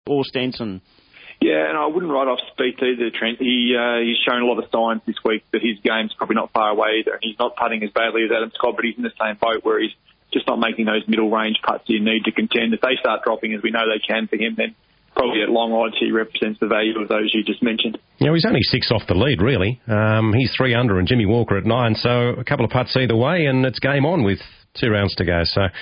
or Stenson. Yeah, and I wouldn't write off Spieth either, Trent. He's shown a lot of signs this week that his game's probably not far away either. He's not putting as badly as Adam Scott, but he's in the same boat where he's just not making those middle-range putts you need to contend. If they start dropping, as we know they can for him, then probably at long odds he represents the value of those you just mentioned. Yeah, he's only 6 off the lead, really. He's 3 under and Jimmy Walker at 9, so a couple of putts either way, and it's game on with 2 rounds to go. So,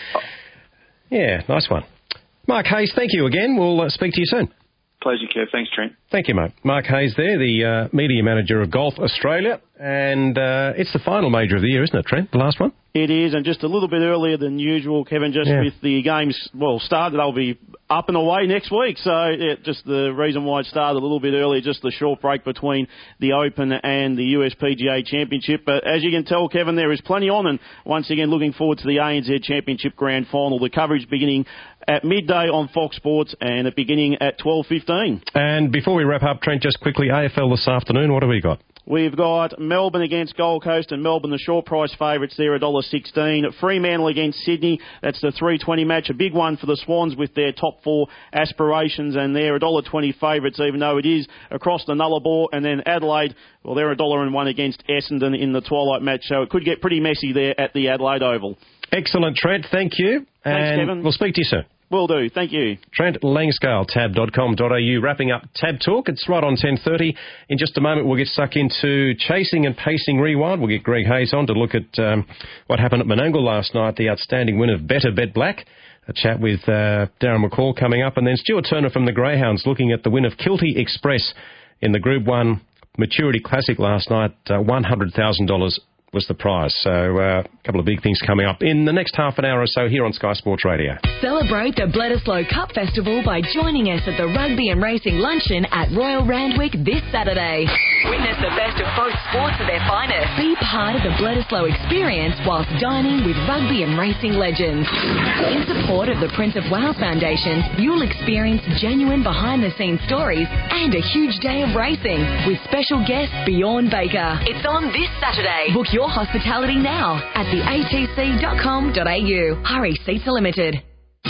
yeah, nice one. Mark Hayes, thank you again. We'll speak to you soon. Pleasure, Kev. Thanks, Trent. Thank you, mate. Mark Hayes there, the media manager of Golf Australia. And it's the final major of the year, isn't it, Trent? The last one? It is, and just a little bit earlier than usual, Kevin, with the games, started. They'll be up and away next week. So, just the reason why it started a little bit earlier, just the short break between the Open and the USPGA Championship. But as you can tell, Kevin, there is plenty on. And once again, looking forward to the ANZ Championship Grand Final. The coverage beginning at midday on Fox Sports and it beginning at 12:15. And before we wrap up, Trent, just quickly, AFL this afternoon, what have we got? We've got Melbourne against Gold Coast, and Melbourne, the short price favourites there, $1.16. Fremantle against Sydney, that's the 3:20 match. A big one for the Swans with their top 4 aspirations, and they're $1.20 favourites, even though it is across the Nullarbor. And then Adelaide, they're $1.01 against Essendon in the twilight match, so it could get pretty messy there at the Adelaide Oval. Excellent, Trent. Thank you. Thanks, Kevin. We'll speak to you soon. Will do. Thank you. Trent Langscale, tab.com.au. Wrapping up Tab Talk. It's right on 10:30. In just a moment, we'll get stuck into Chasing and Pacing Rewind. We'll get Greg Hayes on to look at what happened at Menangle last night, the outstanding win of Better Bet Black. A chat with Darren McCall coming up. And then Stuart Turner from the Greyhounds looking at the win of Kilty Express in the Group 1 Maturity Classic last night. $100,000 was the prize. So a couple of big things coming up in the next half an hour or so here on Sky Sports Radio. Celebrate the Bledisloe Cup Festival by joining us at the Rugby and Racing Luncheon at Royal Randwick this Saturday. Witness the best of both sports at their finest. Be part of the Bledisloe experience whilst dining with rugby and racing legends. In support of the Prince of Wales Foundation, you'll experience genuine behind-the-scenes stories and a huge day of racing with special guest Bjorn Baker. It's on this Saturday. Book your hospitality now at theatc.com.au. Hurry, seats are limited.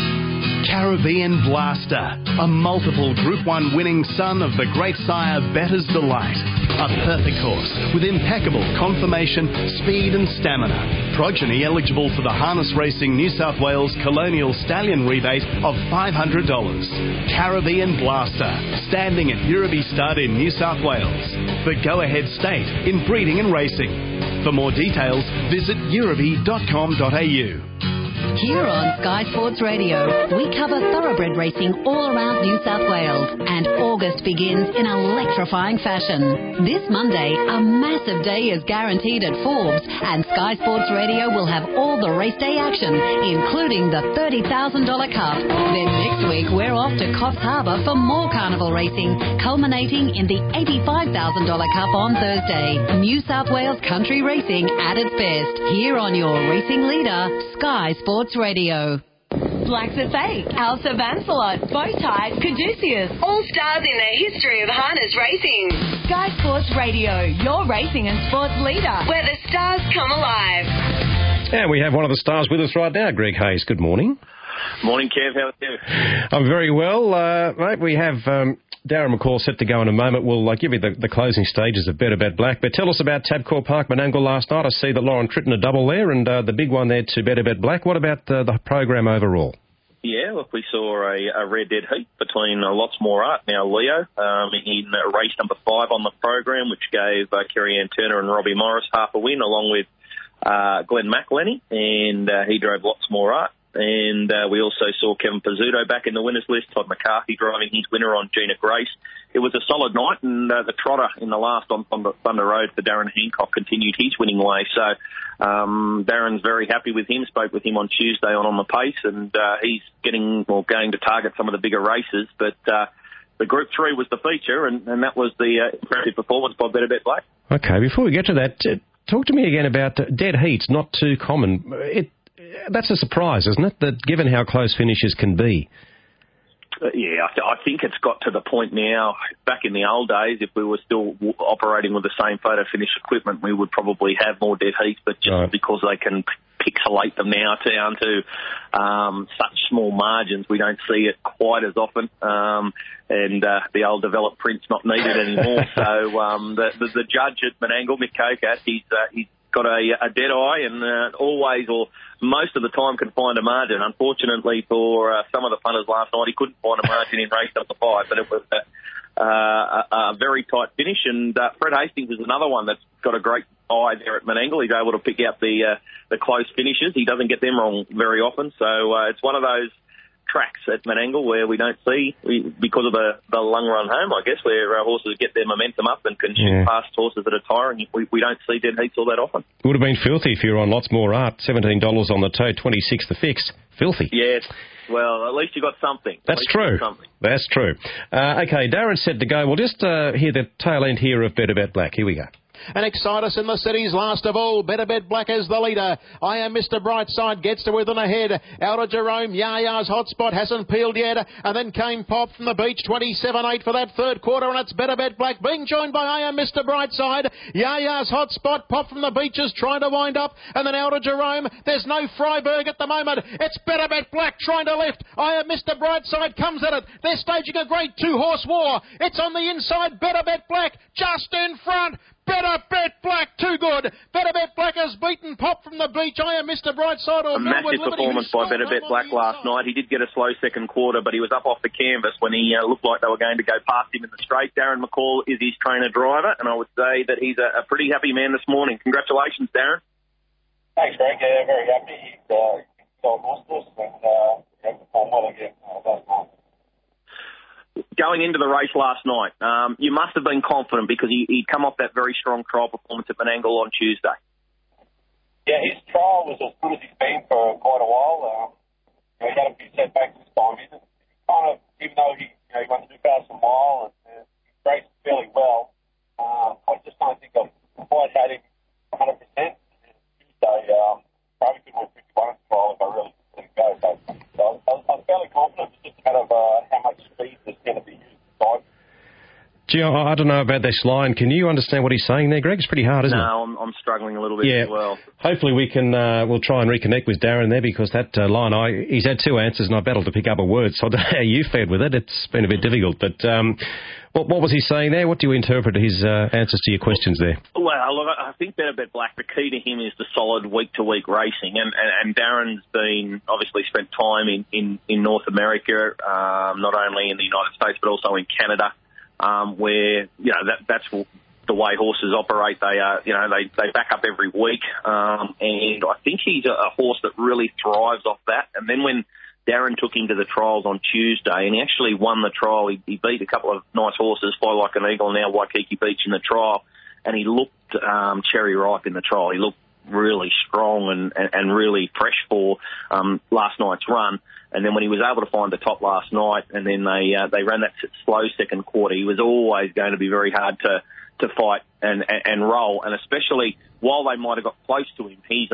Caribbean Blaster, a multiple Group 1 winning son of the great sire Bettor's Delight. A perfect horse with impeccable conformation, speed and stamina. Progeny eligible for the Harness Racing New South Wales Colonial Stallion rebate of $500. Caribbean Blaster, standing at Euroby Stud in New South Wales. The go-ahead state in breeding and racing. For more details, visit euroby.com.au. Here on Sky Sports Radio, we cover thoroughbred racing all around New South Wales, and August begins in electrifying fashion. This Monday, a massive day is guaranteed at Forbes, and Sky Sports Radio will have all the race day action, including the $30,000 Cup. Then next week, we're off to Coffs Harbour for more carnival racing, culminating in the $85,000 Cup on Thursday. New South Wales country racing at its best, here on your racing leader, Sky Sports Radio. Black the Fake, Elsa Vancelot, Bowtie, Caduceus, all stars in the history of harness racing. Sky Sports Radio, your racing and sports leader, where the stars come alive. And we have one of the stars with us right now, Greg Hayes. Good morning. Morning, Kev. How are you? I'm very well. Mate, we have Darren McCall set to go in a moment. We'll give you the closing stages of Better Bet Black. But tell us about Tabcorp Park Menangle last night. I see that Lauren Tritton a double there and the big one there to Better Bet Black. What about the program overall? Yeah, look, we saw a Rare Dead Heat between Lots More Art, now Leo, in race number 5 on the program, which gave Kerry-Ann Turner and Robbie Morris half a win, along with Glenn McElhenney, and he drove Lots More Art. And we also saw Kevin Pizzuto back in the winners list, Todd McCarthy driving his winner on Gina Grace. It was a solid night, and the trotter in the last on Thunder Road for Darren Hancock continued his winning way. So Darren's very happy with him, spoke with him on Tuesday on the pace, and he's going to target some of the bigger races. But the Group 3 was the feature, and that was the impressive performance by Better Bet Black. Okay, before we get to that, talk to me again about dead heats, not too common. That's a surprise, isn't it, that given how close finishes can be? Yeah, I think it's got to the point now. Back in the old days, if we were still operating with the same photo finish equipment, we would probably have more dead heats, but just because they can pixelate them now down to such small margins. We don't see it quite as often, and the old developed print's not needed anymore. So the judge at Menangle, Mick Kokas, he's got a dead eye and always or most of the time can find a margin. Unfortunately for some of the punters last night, he couldn't find a margin in race number 5, but it was a very tight finish. And Fred Hastings is another one that's got a great eye there at Menangle. He's able to pick out the close finishes. He doesn't get them wrong very often. So it's one of those tracks at Menangle where we don't see, because of the long run home, I guess, where horses get their momentum up and can shoot past horses that are tiring. We don't see dead heats all that often. Would have been filthy if you were on Lots More Art. $17 on the toe, 26 the fix. Filthy. Yes. Well, at least you got something. That's true. That's true. Okay, Darren's set to go. We'll just hear the tail end here of Better Bet Black. Here we go. And Excitus in the cities last of all. Better Bet Black as the leader. I Am Mr. Brightside gets to within a head. Out of Jerome, Yaya's hotspot hasn't peeled yet. And then came Pop from the beach, 27.8 for that third quarter. And it's Better Bet Black being joined by I Am Mr. Brightside. Yaya's hotspot, Pop from the beach is trying to wind up. And then out of Jerome, there's no Freiberg at the moment. It's Better Bet Black trying to lift. I Am Mr. Brightside comes at it. They're staging a great two-horse war. It's on the inside, Better Bet Black just in front. Better Bet Black, too good. Better Bet Black has beaten Pop from the beach. I Am Mr. Brightside. A massive performance by Better Bet Black last night. He did get a slow second quarter, but he was up off the canvas when he looked like they were going to go past him in the straight. Darren McCall is his trainer-driver, and I would say that he's a pretty happy man this morning. Congratulations, Darren. Thanks, Greg. Yeah, very happy. He's got horses and performed well again last night. Going into the race last night, you must have been confident because he'd come off that very strong trial performance at Menangle on Tuesday. Yeah, his trial was as good as he's been for quite a while. He had a few setbacks this time. He's kind of, even though he won the 2,000 mile and he raced fairly well, I just don't think I've quite had him 100%. Tuesday, probably could win 51 at the trial if I really let it go. So I was fairly confident. It's just a matter of how much speed is going to be used inside. Gee, I don't know about this line. Can you understand what he's saying there, Greg? It's pretty hard, isn't it? No, I'm struggling a little bit as well. Hopefully we can, we'll try and reconnect with Darren there because that line, he's had two answers and I battled to pick up a word, so I don't know how you fared with it. It's been a bit difficult, but what was he saying there? What do you interpret his answers to your questions there? Well, look, I think Better Bet Black, the key to him is the solid week-to-week racing, and Darren's been obviously spent time in North America, not only in the United States but also in Canada, where that's the way horses operate. They they back up every week, and I think he's a horse that really thrives off that. And then when Darren took him to the trials on Tuesday, and he actually won the trial. He beat a couple of nice horses, Fly Like an Eagle, now Waikiki Beach in the trial, and he looked cherry ripe in the trial. He looked really strong and really fresh for last night's run. And then when he was able to find the top last night, and then they ran that slow second quarter, he was always going to be very hard to fight and roll. And especially while they might have got close to him, he's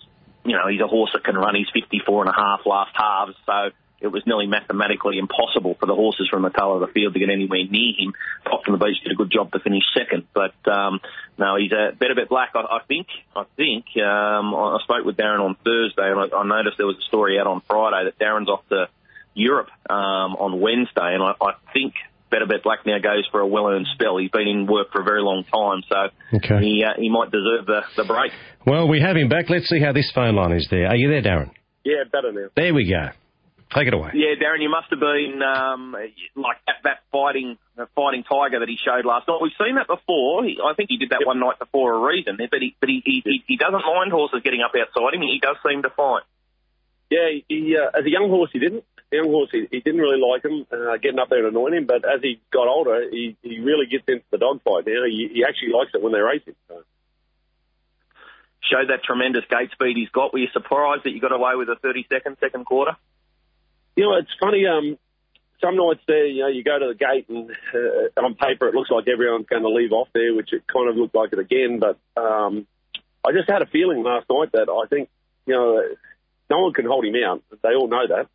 a horse that can run his 54.5 last halves. So it was nearly mathematically impossible for the horses from the tail of the field to get anywhere near him. Pop from the Beach did a good job to finish second. But, no, he's a Better Bet Black. I think, I spoke with Darren on Thursday, and I noticed there was a story out on Friday that Darren's off to Europe on Wednesday, and I think Better Bet Black now goes for a well-earned spell. He's been in work for a very long time, so he might deserve the break. Well, we have him back. Let's see how this phone line is there. Are you there, Darren? Yeah, better now. There we go. Take it away. Yeah, Darren, you must have been like that fighting tiger that he showed last night. We've seen that before. I think he did that one night before a reason. But he doesn't mind horses getting up outside him. He does seem to fight. Yeah, he as a young horse he didn't. Young horse he didn't really like him getting up there and annoying him. But as he got older, he really gets into the dogfight now. He actually likes it when they race him. So. Showed that tremendous gate speed he's got. Were you surprised that you got away with a 30-second second quarter? You know, it's funny, some nights there, you go to the gate and on paper it looks like everyone's going to leave off there, which it kind of looked like it again. But I just had a feeling last night that I think, no one can hold him out. They all know that.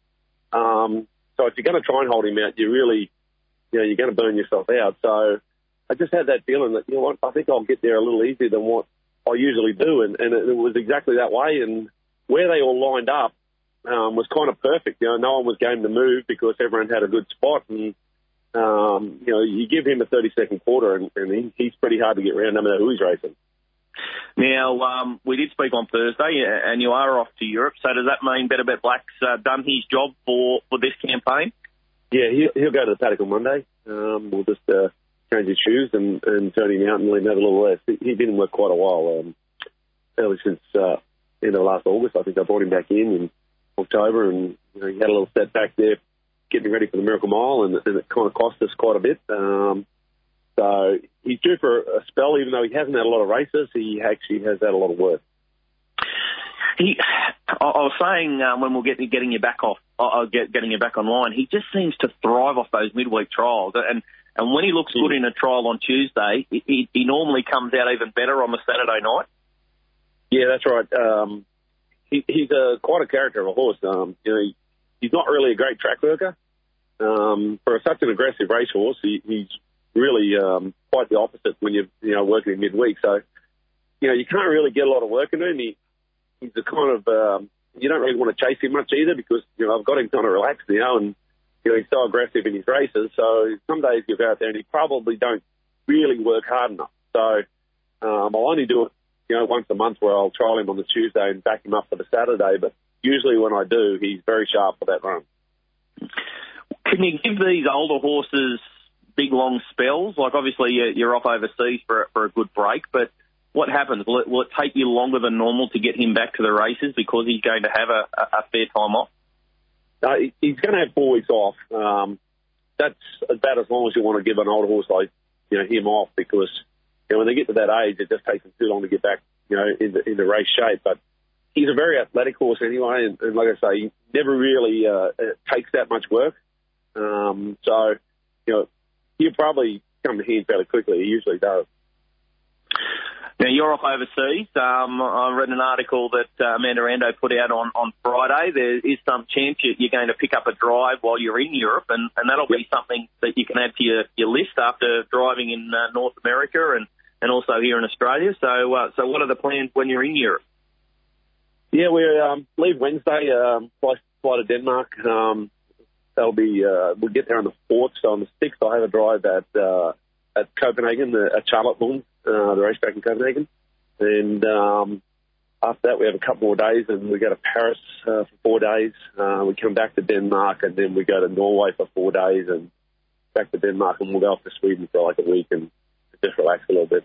So if you're going to try and hold him out, you really, you're going to burn yourself out. So I just had that feeling that, I think I'll get there a little easier than what I usually do. And it was exactly that way. And where they all lined up was kind of perfect. No one was game to move because everyone had a good spot. And, you give him a 30-second quarter and he's pretty hard to get around no matter who he's racing. Now, we did speak on Thursday, and you are off to Europe. So does that mean Better Bet Black's done his job for this campaign? Yeah, he'll go to the paddock on Monday. We'll just change his shoes and turn him out and let him have a little rest. He didn't work quite a while, early since end of last August. I think I brought him back in October, and he had a little setback there getting ready for the Miracle Mile, and it kind of cost us quite a bit. So he's due for a spell, even though he hasn't had a lot of races. He actually has had a lot of work. I was saying when we'll getting you back getting you back online, he just seems to thrive off those midweek trials, and when he looks good in a trial on Tuesday, he normally comes out even better on the Saturday night. Yeah, that's right. He's quite a character of a horse. He's not really a great track worker. For such an aggressive racehorse, he's really quite the opposite when you're working in midweek. So, you can't really get a lot of work into him. He's the kind of, you don't really want to chase him much either because, I've got him kind of relaxed now and, he's so aggressive in his races. So some days you go out there and he probably don't really work hard enough. So I'll only do it, once a month where I'll trial him on the Tuesday and back him up for the Saturday. But usually when I do, he's very sharp for that run. Can you give these older horses big, long spells? Like, obviously, you're off overseas for a good break, but what happens? Will it take you longer than normal to get him back to the races because he's going to have a fair time off? He's going to have 4 weeks off. That's about as long as you want to give an older horse like, him off because, when they get to that age, it just takes them too long to get back, into race shape. But he's a very athletic horse anyway, and like I say, he never really takes that much work. So, he'll probably come to hand fairly quickly. He usually does. Now, you're off overseas. I read an article that Amanda Rando put out on Friday. There is some chance you're going to pick up a drive while you're in Europe, and that'll be something that you can add to your list after driving in North America and also here in Australia. So what are the plans when you're in Europe? Yeah, we leave Wednesday, fly to Denmark. That'll be we'll get there on the 4th. So on the 6th, I'll have a drive at Copenhagen, at Charlotte, the racetrack in Copenhagen. And after that, we have a couple more days, and we go to Paris for 4 days. We come back to Denmark, and then we go to Norway for 4 days, and back to Denmark, and we'll go off to Sweden for like a week and just relax a little bit.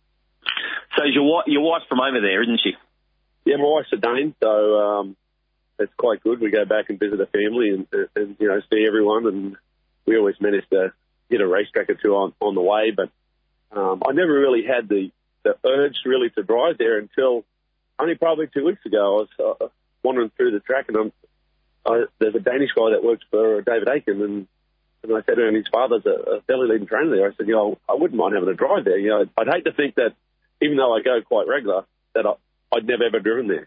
So your wife's from over there, isn't she? Yeah, my wife's a Dane, so it's quite good. We go back and visit her family and see everyone, and we always manage to hit a racetrack or two on the way, but I never really had the urge really to drive there until only probably 2 weeks ago. I was wandering through the track, and there's a Danish guy that works for David Aiken, and I said to him, his father's a fairly leading trainer there. I said, I wouldn't mind having a drive there. I'd hate to think that even though I go quite regular, that I'd never ever driven there.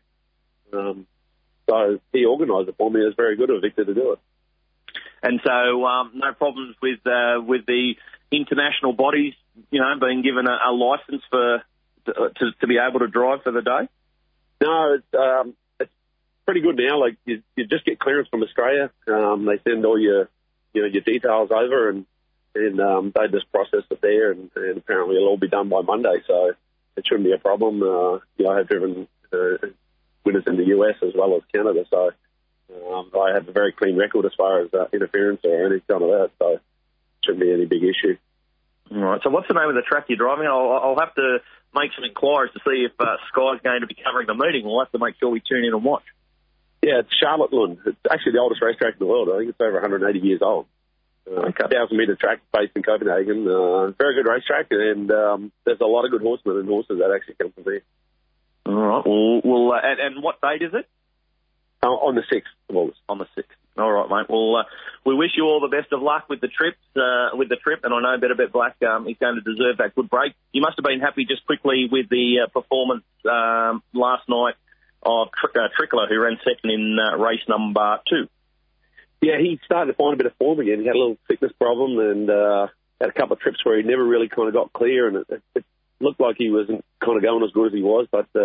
So he organised it for me. It was very good of Victor to do it. And so no problems with the international bodies, being given a licence to be able to drive for the day? No, it's pretty good now. Like you just get clearance from Australia. They send all your details over, and they just process it there, and apparently it'll all be done by Monday. So it shouldn't be a problem. I have driven winners in the US as well as Canada, so I have a very clean record as far as interference or any kind of that. So it shouldn't be any big issue. All right. So what's the name of the track you're driving? I'll have to make some inquiries to see if Sky's going to be covering the meeting. We'll have to make sure we tune in and watch. Yeah, it's Charlotte Lund. It's actually the oldest racetrack in the world. I think it's over 180 years old. 1,000-metre track based in Copenhagen. Very good racetrack, and there's a lot of good horsemen and horses that actually come from there. All right. Well, and what date is it? On the 6th of August. On the 6th. All right, mate. Well, we wish you all the best of luck with the trip, and I know Better Bet Black is going to deserve that good break. You must have been happy just quickly with the performance last night of Trickler, who ran second in race number 2. Yeah, he started to find a bit of form again. He had a little fitness problem and had a couple of trips where he never really kind of got clear, and it looked like he wasn't kind of going as good as he was, but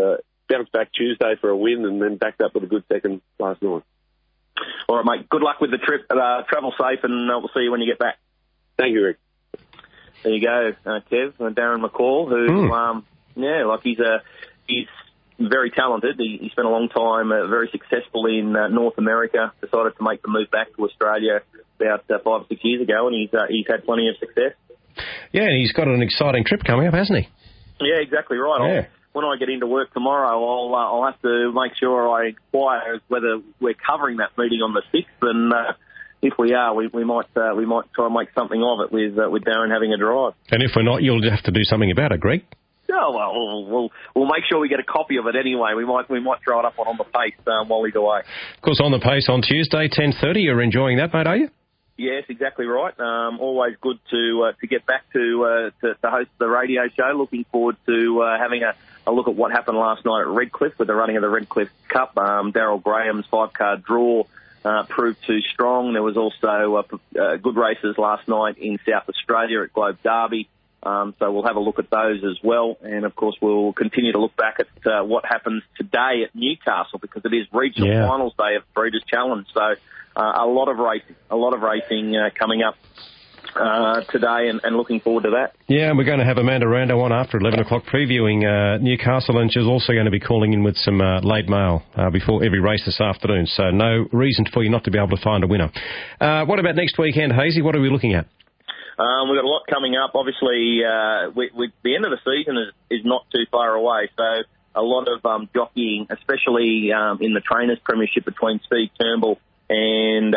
bounced back Tuesday for a win and then backed up with a good second last night. All right, mate. Good luck with the trip. Travel safe, and we'll see you when you get back. Thank you, Rick. There you go, Kev. Darren McCall, who, he's very talented. He spent a long time very successful in North America, decided to make the move back to Australia about 5 or 6 years ago, and he's had plenty of success. Yeah, he's got an exciting trip coming up, hasn't he? Yeah, exactly right. Yeah. When I get into work tomorrow, I'll have to make sure I inquire whether we're covering that meeting on the 6th, and if we are, we might try and make something of it with Darren having a drive. And if we're not, you'll have to do something about it, Greg. Oh, well, we'll make sure we get a copy of it anyway. We might throw it up on the pace while he's away. Of course, on the pace on Tuesday, 10:30. You're enjoying that, mate, are you? Yes, exactly right. Always good to get back to host the radio show. Looking forward to having a look at what happened last night at Redcliffe with the running of the Redcliffe Cup. Daryl Graham's 5-card draw proved too strong. There was also good races last night in South Australia at Globe Derby. So we'll have a look at those as well. And, of course, we'll continue to look back at what happens today at Newcastle because it is regional finals day of Breeders' Challenge. So a lot of racing coming up today and looking forward to that. Yeah, and we're going to have Amanda Rando on after 11 o'clock previewing Newcastle, and she's also going to be calling in with some late mail before every race this afternoon. So no reason for you not to be able to find a winner. What about next weekend, Hazy? What are we looking at? We've got a lot coming up. Obviously, the end of the season is not too far away, so a lot of jockeying, especially in the Trainers' Premiership between Steve Turnbull and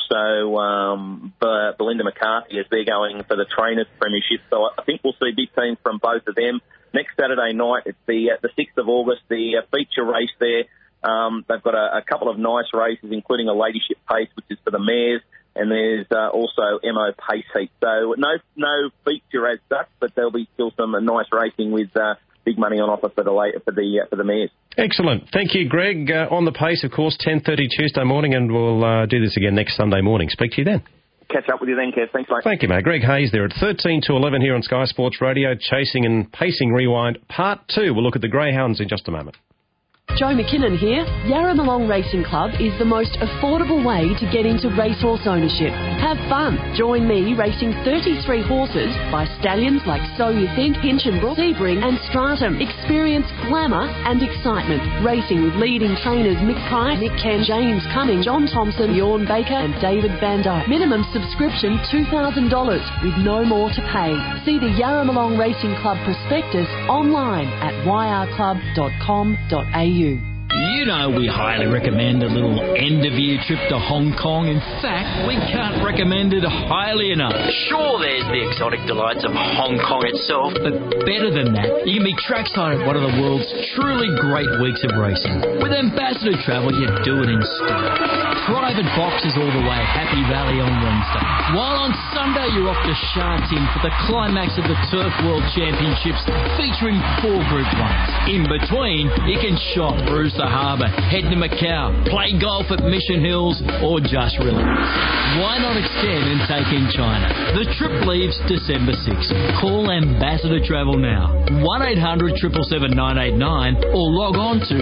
also Belinda McCarthy as they're going for the Trainers' Premiership. So I think we'll see big teams from both of them. Next Saturday night, it's the 6th of August, the feature race there. They've got a couple of nice races, including a Ladyship Pace, which is for the mares. And there's also MO Pace Heat. So no feature as such, but there'll be still some nice racing with big money on offer for the mares. Excellent. Thank you, Greg. On the pace, of course, 10:30 Tuesday morning, and we'll do this again next Sunday morning. Speak to you then. Catch up with you then, Kev. Thanks, mate. Thank you, mate. Greg Hayes there at 13 to 11 here on Sky Sports Radio. Chasing and Pacing Rewind Part 2. We'll look at the Greyhounds in just a moment. Joe McKinnon here. Yarramalong Racing Club is the most affordable way to get into racehorse ownership. Have fun. Join me racing 33 horses by stallions like So You Think, Hinchinbrook, Sebring and Stratum. Experience glamour and excitement. Racing with leading trainers Mick Price, Nick Ken, James Cumming, John Thompson, Bjorn Baker and David Van Dyke. Minimum subscription $2,000 with no more to pay. See the Yarramalong Racing Club prospectus online at yrclub.com.au. You know we highly recommend a little end-of-year trip to Hong Kong. In fact, we can't recommend it highly enough. Sure, there's the exotic delights of Hong Kong itself, but better than that, you can be trackside at one of the world's truly great weeks of racing. With Ambassador Travel, you do it in style. Private boxes all the way, Happy Valley on Wednesday. While on Sunday, you're off to Sha Tin for the climax of the Turf World Championships featuring 4 Group 1s. In between, you can shop, cruise the harbour, head to Macau, play golf at Mission Hills, or just relax. Why not extend and take in China? The trip leaves December 6th. Call Ambassador Travel now. 1-800 777 989 or log on to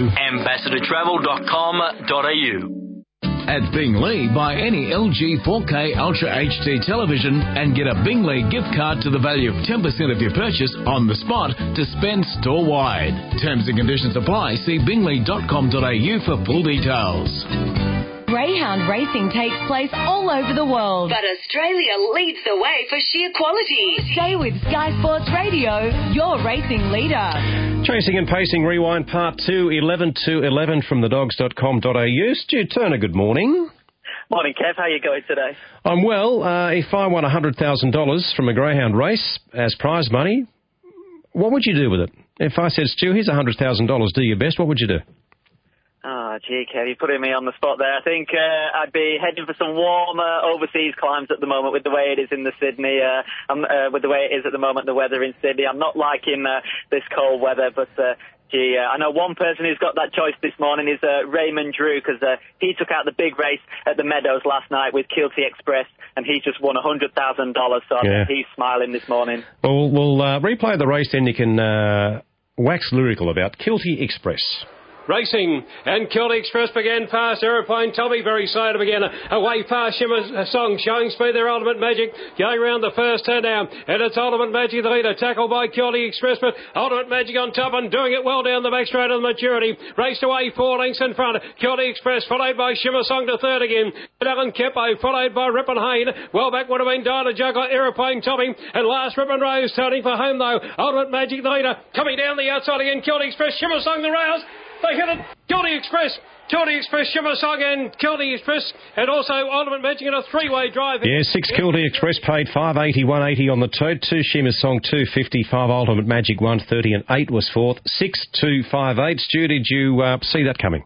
ambassadortravel.com.au. At Bingley, buy any LG 4K Ultra HD television and get a Bingley gift card to the value of 10% of your purchase on the spot to spend store-wide. Terms and conditions apply. See bingley.com.au for full details. Greyhound racing takes place all over the world, but Australia leads the way for sheer quality. Stay with Sky Sports Radio, your racing leader. Chasing and Pacing Rewind Part 2, 11 to 11 from thedogs.com.au. Stu Turner, good morning. Morning, Kev. How are you going today? I'm well. If I won $100,000 from a greyhound race as prize money, what would you do with it? If I said, Stu, here's $100,000, do your best, what would you do? Oh, gee, Kev, you're putting me on the spot there. I think I'd be heading for some warmer overseas climes at the moment with the way it is in the Sydney, with the way it is at the moment, the weather in Sydney. I'm not liking this cold weather, but I know one person who's got that choice this morning is Raymond Drew, because he took out the big race at the Meadows last night with Kilty Express, and he just won $100,000, so I think he's smiling this morning. Well, we'll replay the race, then you can wax lyrical about Kilty Express. racing, and Kilty Express began fast. Aeroplane Tommy very slow to begin. Away past Shimmer Song, showing speed there. Ultimate Magic going round the first turn now, and it's Ultimate Magic the leader, tackled by Kilty Express, but Ultimate Magic on top and doing it well down the back straight of the Maturity. Raced away 4 lengths in front. Kilty Express followed by Shimmer Song to third again. Alan Kepo followed by Rip and Hayne. Well back would have been Dinah Juggler, Aeroplane Tommy, and last Rip and Rose turning for home though. Ultimate Magic the leader, coming down the outside again. Kilty Express, Shimmer Song the rails. They hit it. Kilty Express, Shimmer Song and Kilty Express, and also Ultimate Magic in a three-way drive. Yeah, 6 Kilty Express paid $5.80, $1.80 on the tote. 2 Shimmer Song, $2.50, 5 Ultimate Magic, $1.30, and 8 was fourth. 6, 2, 5, 8. Stu, did you see that coming?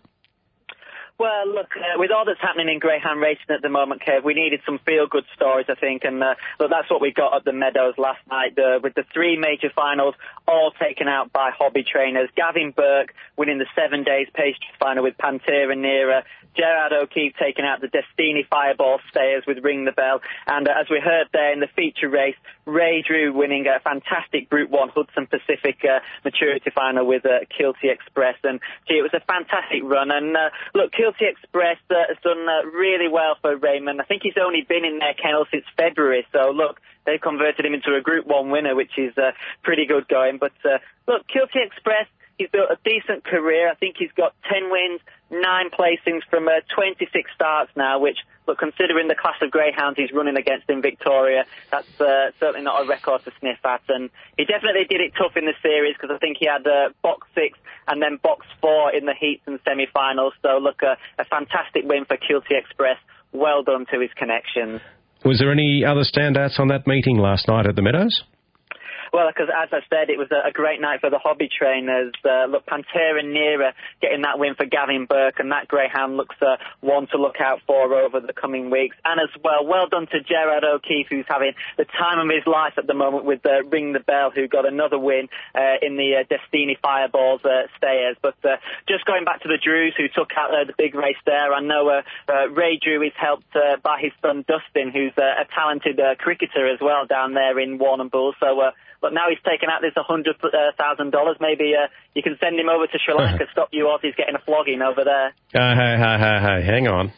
Well, look, with all that's happening in greyhound racing at the moment, Kev, we needed some feel-good stories, I think, and look, that's what we got at the Meadows last night, with the 3 major finals all taken out by hobby trainers. Gavin Burke winning the 7 days pastry final with Pantera Nera, Gerard O'Keefe taking out the Destiny Fireball stayers with Ring the Bell, and as we heard there in the feature race, Ray Drew winning a fantastic Group 1 Hudson Pacific maturity final with Kilty Express, and gee, it was a fantastic run, and look, Kilty Express has done really well for Raymond. I think he's only been in their kennel since February, so look, they've converted him into a Group 1 winner, which is pretty good going, but look, Kilty Express, he's built a decent career. I think he's got 10 wins, 9 placings from 26 starts now, which, look, considering the class of greyhounds he's running against in Victoria, that's certainly not a record to sniff at. And he definitely did it tough in the series because I think he had box 6 and then box 4 in the heats and semi-finals. So, look, a fantastic win for Kilty Express. Well done to his connections. Was there any other standouts on that meeting last night at the Meadows? Well, because as I said, it was a great night for the hobby trainers. Look, Pantera Nera getting that win for Gavin Burke, and that greyhound looks one to look out for over the coming weeks. And as well done to Gerard O'Keefe, who's having the time of his life at the moment with Ring the Bell, who got another win in the Destiny Fireballs stayers. But just going back to the Drews, who took out the big race there, I know Ray Drew is helped by his son Dustin, who's a talented cricketer as well down there in Warrnambool. So, but now he's taken out this $100,000. Maybe you can send him over to Sri Lanka, stop you Aussies getting a flogging over there. Hey, hang on.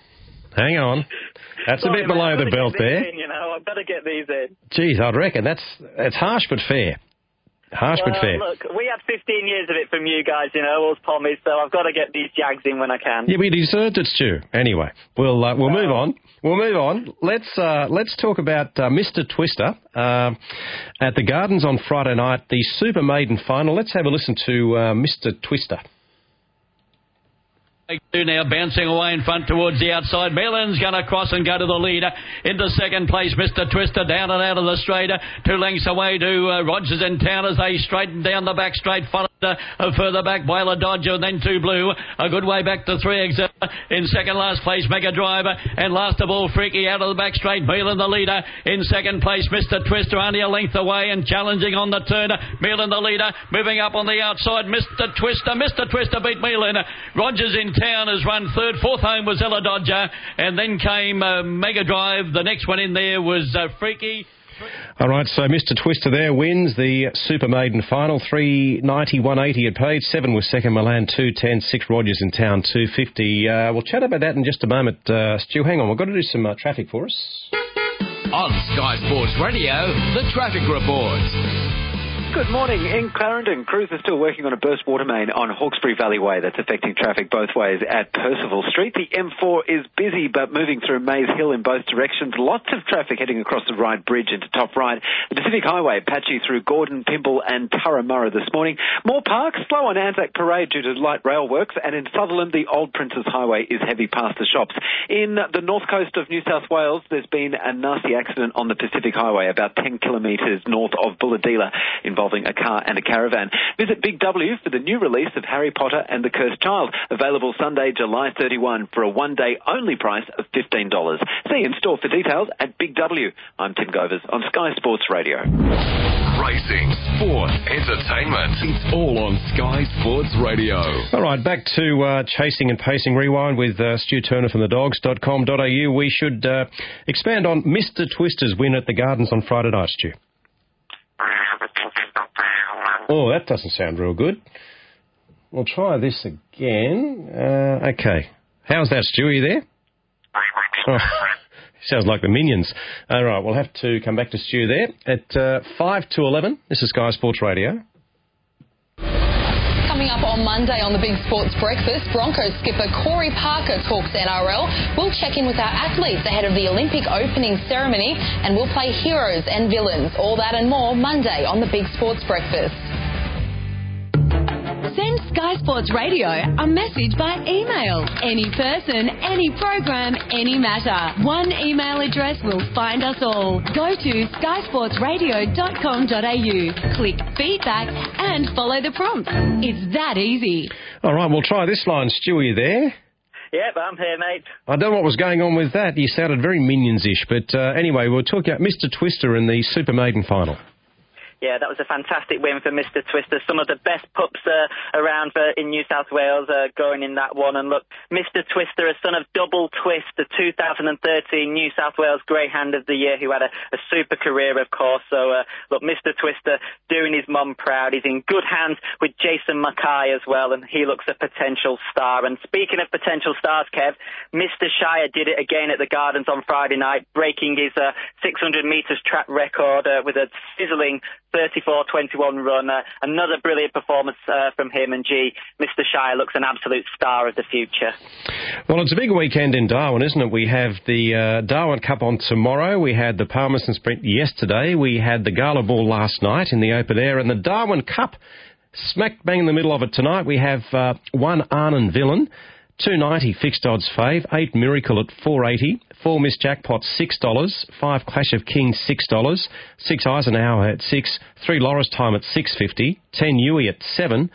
That's a bit below the belt there. I've got to get these in. Geez, I'd reckon it's harsh but fair. But fair. Look, we had 15 years of it from you guys, us Pommies, so I've got to get these Jags in when I can. Yeah, we deserved it, Stu. Anyway, we'll move on. Let's talk about Mr. Twister at the Gardens on Friday night, the Super Maiden final. Let's have a listen to Mr. Twister. Now bouncing away in front towards the outside. Mellon's going to cross and go to the leader. Into second place, Mr. Twister down and out of the straighter. 2 lengths away to Rogers in Town as they straighten down the back straight. Followed further back, Whaler Dodger, then 2 Blue. A good way back to 3 Exeter. In second last place, Mega Driver. And last of all, Freaky out of the back straight. Meelan the leader. In second place, Mr. Twister only a length away and challenging on the turn. Meelan the leader. Moving up on the outside, Mr. Twister. Mr. Twister beat Meelan. Rogers in Town has run third. Fourth home was Ella Dodger. And then came Mega Drive. The next one in there was Freaky. All right, so Mr. Twister there wins the Super Maiden final. 390, 180 at paid. 7 was second, Milan 210, 6 Rogers in Town 250. We'll chat about that in just a moment. Stu, hang on, we've got to do some traffic for us. On Sky Sports Radio, the traffic report. Good morning. In Clarendon, crews are still working on a burst water main on Hawkesbury Valley Way that's affecting traffic both ways at Percival Street. The M4 is busy but moving through Maze Hill in both directions. Lots of traffic heading across the Ryde Bridge into Top Ryde. The Pacific Highway patchy through Gordon, Pimble and Turramurra this morning. Moore Park slow on Anzac Parade due to light rail works, and in Sutherland the Old Princes Highway is heavy past the shops. In the north coast of New South Wales, there's been a nasty accident on the Pacific Highway about 10 kilometres north of Bulahdelah involving a car and a caravan. Visit Big W for the new release of Harry Potter and the Cursed Child, available Sunday, July 31 for a one-day only price of $15. See in store for details at Big W. I'm Tim Govers on Sky Sports Radio. Racing, sport, entertainment. It's all on Sky Sports Radio. All right, back to Chasing and Pacing Rewind with Stu Turner from thedogs.com.au. We should expand on Mr. Twister's win at the Gardens on Friday night, Stu. Oh, that doesn't sound real good. We'll try this again. Okay. How's that, Stu? Are you there? Oh, sounds like the Minions. All right, we'll have to come back to Stu there. At 5 to 11, this is Sky Sports Radio. Coming up on Monday on the Big Sports Breakfast, Broncos skipper Corey Parker talks NRL. We'll check in with our athletes ahead of the Olympic opening ceremony, and we'll play heroes and villains. All that and more Monday on the Big Sports Breakfast. Send Sky Sports Radio a message by email. Any person, any program, any matter. One email address will find us all. Go to skysportsradio.com.au. Click feedback and follow the prompts. It's that easy. All right, we'll try this line. Stu, are you there? Yep, I'm here, mate. I don't know what was going on with that. You sounded very Minions-ish. But anyway, we'll talk about Mr. Twister in the Super Maiden final. Yeah, that was a fantastic win for Mr. Twister. Some of the best pups around in New South Wales going in that one. And look, Mr. Twister, a son of Double Twist, the 2013 New South Wales Greyhound of the Year, who had a super career, of course. So, look, Mr. Twister doing his mum proud. He's in good hands with Jason Mackay as well, and he looks a potential star. And speaking of potential stars, Kev, Mr. Shire did it again at the Gardens on Friday night, breaking his 600 metres track record with a sizzling 34-21 run. Another brilliant performance from him, and Mr. Shire looks an absolute star of the future. Well, it's a big weekend in Darwin, isn't it? We have the Darwin Cup on tomorrow. We had the Palmerston Sprint yesterday. We had the Gala Ball last night in the open air, and the Darwin Cup smack bang in the middle of it tonight. We have 1 Arnon Villain, 2.90 fixed odds fave, 8 Miracle at 4.80, 4 Miss Jackpot $6, 5 Clash of Kings $6, 6 Eisenhower at 6, 3 Loris Time at 6.50, 10 Yui at 7.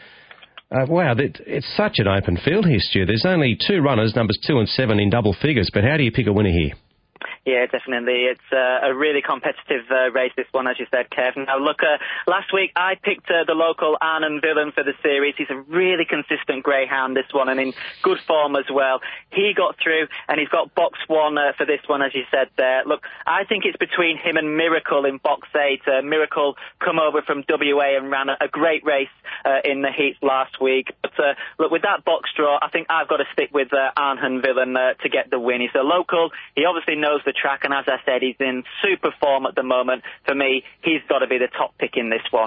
Wow, it's such an open field here, Stu. There's only 2 runners, numbers 2 and 7 in double figures, but how do you pick a winner here? Yeah, definitely. It's a really competitive race, this one, as you said, Kev. Now, look, last week I picked the local Arnon Villain for the series. He's a really consistent greyhound, this one, and in good form as well. He got through, and he's got box 1 for this one, as you said there. Look, I think it's between him and Miracle in box 8. Miracle come over from WA and ran a great race in the heats last week. But, look, with that box draw, I think I've got to stick with Arnon Villain to get the win. He's a local. He obviously knows the track, and as I said, he's in super form at the moment. For me, he's got to be the top pick in this one.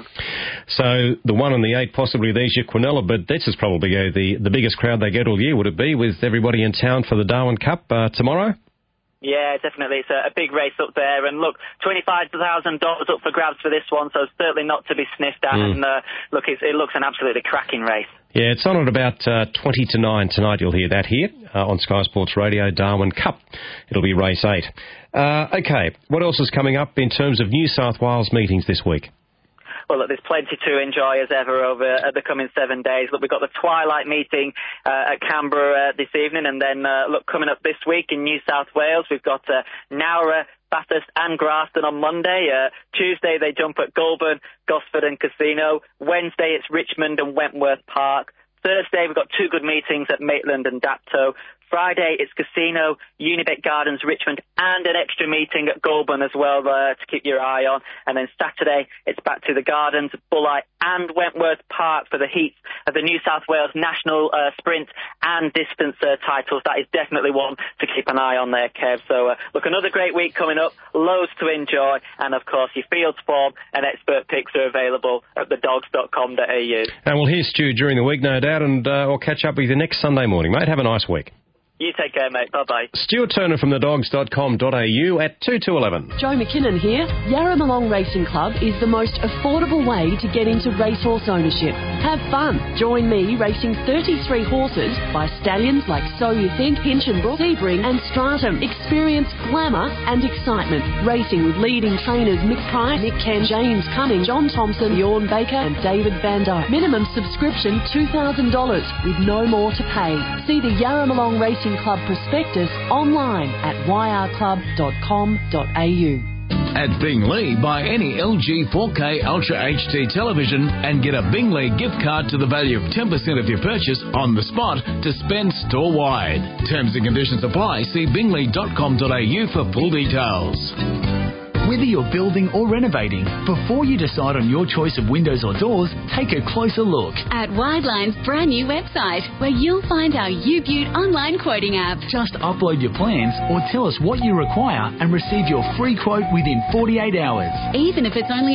So the 1 and the 8, possibly these your Quinella, but this is probably the biggest crowd they get all year, would it be, with everybody in town for the Darwin Cup tomorrow? Yeah, definitely. It's a big race up there. And look, $25,000 up for grabs for this one, so certainly not to be sniffed at. And look, it looks an absolutely cracking race. Yeah, it's on at about 20 to 9 tonight. You'll hear that here on Sky Sports Radio, Darwin Cup. It'll be race 8. Okay, what else is coming up in terms of New South Wales meetings this week? Well, look, there's plenty to enjoy as ever over the coming 7 days. Look, we've got the Twilight meeting at Canberra this evening, and then, look, coming up this week in New South Wales, we've got Nowra, Bathurst and Grafton on Monday. Tuesday, they jump at Goulburn, Gosford and Casino. Wednesday, it's Richmond and Wentworth Park. Thursday, we've got 2 good meetings at Maitland and Dapto. Friday, it's Casino, Unibet Gardens, Richmond, and an extra meeting at Goulburn as well to keep your eye on. And then Saturday, it's back to the Gardens, Bulli and Wentworth Park for the heats of the New South Wales National Sprint and Distance titles. That is definitely one to keep an eye on there, Kev. So, look, another great week coming up, loads to enjoy, and of course, your fields form and expert picks are available at thedogs.com.au. And we'll hear Stu during the week, no doubt, and we'll catch up with you next Sunday morning, mate. Have a nice week. You take care, mate. Bye-bye. Stuart Turner from thedogs.com.au at 2 to 11. Joe McKinnon here. Yarramalong Racing Club is the most affordable way to get into racehorse ownership. Have fun. Join me racing 33 horses by stallions like So You Think, Hinchinbrook, Sebring and Stratum. Experience glamour and excitement. Racing with leading trainers Mick Price, Nick Ken, James Cumming, John Thompson, Bjorn Baker and David Van Dyke. Minimum subscription $2,000 with no more to pay. See the Yarramalong Racing Club prospectus online at yrclub.com.au. At Bingley, buy any LG 4K Ultra HD television and get a Bingley gift card to the value of 10% of your purchase on the spot to spend store-wide. Terms and conditions apply. See bingley.com.au for full details. Whether you're building or renovating, before you decide on your choice of windows or doors, take a closer look at Wideline's brand new website, where you'll find our UButte online quoting app. Just upload your plans or tell us what you require and receive your free quote within 48 hours. Even if it's only